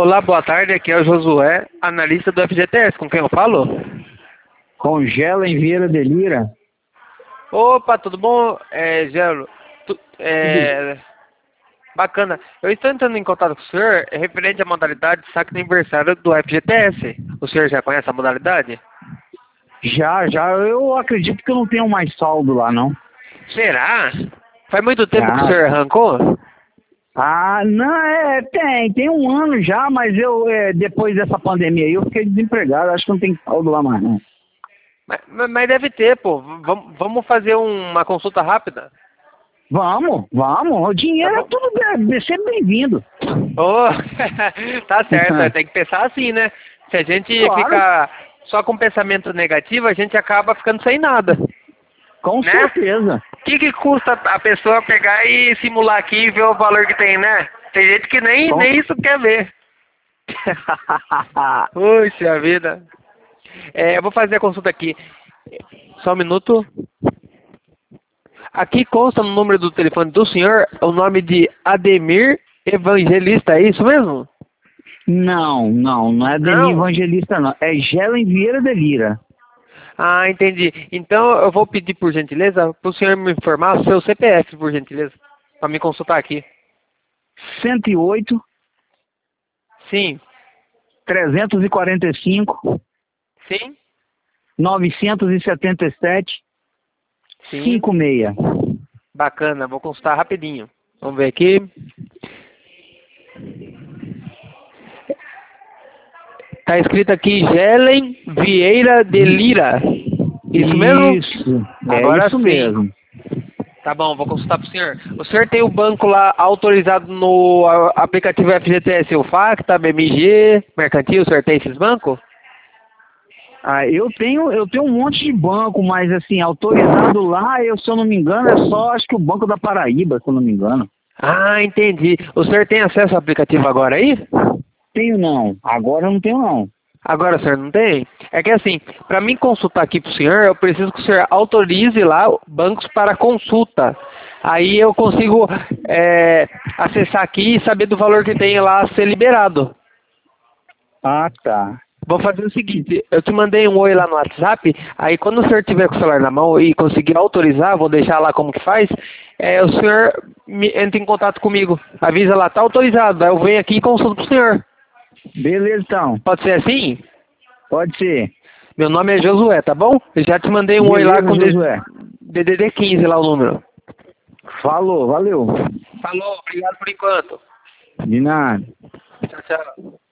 Olá, boa tarde. Aqui é o Josué, analista do FGTS. Com quem eu falo? Com Gelen Vieira de Lira. Opa, tudo bom, Gelo? Tudo. Bacana. Eu estou entrando em contato com o senhor referente à modalidade de saque de aniversário do FGTS. O senhor já conhece a modalidade? Já, eu acredito que eu não tenho mais saldo lá, não. Será? Faz muito tempo que o Ah, senhor arrancou? não, tem um ano já, mas depois dessa pandemia aí, eu fiquei desempregado, acho que não tem saldo lá mais, não. Mas deve ter, pô. Vamos fazer uma consulta rápida? Vamos, o Tá dinheiro é bom? tudo sempre bem-vindo. Oh, tá certo, tem que pensar assim, né? Se a gente Claro, fica só com pensamento negativo, a gente acaba ficando sem nada, com né? certeza. O que custa a pessoa pegar e simular aqui e ver o valor que tem, né? Tem gente que Com... nem isso quer ver. Puxa vida. Eu vou fazer a consulta aqui. Só um minuto. Aqui consta no número do telefone do senhor o nome de Ademir Evangelista, é isso mesmo? Não é Denis Não? Evangelista, não. É Gelen Vieira de Lira. Ah, entendi. Então eu vou pedir por gentileza para o senhor me informar o seu CPF, por gentileza, para me consultar aqui. 108 Sim, 345 sim, 977 sim. 56. Bacana, vou consultar rapidinho. Vamos ver aqui. Tá escrito aqui Gelen Vieira de Lira. Isso mesmo? Isso, é Agora isso sim. mesmo. Tá bom, vou consultar pro senhor. O senhor tem o banco lá autorizado no aplicativo FGTS, o Facta, BMG, Mercantil, o senhor tem esses bancos? Eu tenho um monte de banco, mas assim, autorizado lá, se eu não me engano, é só acho que o Banco da Paraíba, se eu não me engano. Ah, entendi. O senhor tem acesso ao aplicativo agora aí? Tenho não, agora eu não tenho não. Agora o senhor não tem? É que assim, para mim consultar aqui pro senhor, eu preciso que o senhor autorize lá bancos para consulta. Aí eu consigo acessar aqui e saber do valor que tem lá a ser liberado. Ah, tá. Vou fazer o seguinte, eu te mandei um oi lá no WhatsApp, aí quando o senhor tiver com o celular na mão e conseguir autorizar, vou deixar lá como que faz, o senhor entra em contato comigo, avisa lá, tá autorizado, aí eu venho aqui e consulto pro senhor. Beleza então, Pode ser assim? pode ser. Meu nome é Josué, tá bom? Eu já te mandei um oi lá Beleza, com Josué. DDD 15 lá o número. Falou, valeu. Falou, obrigado por enquanto. De nada. Tchau, tchau.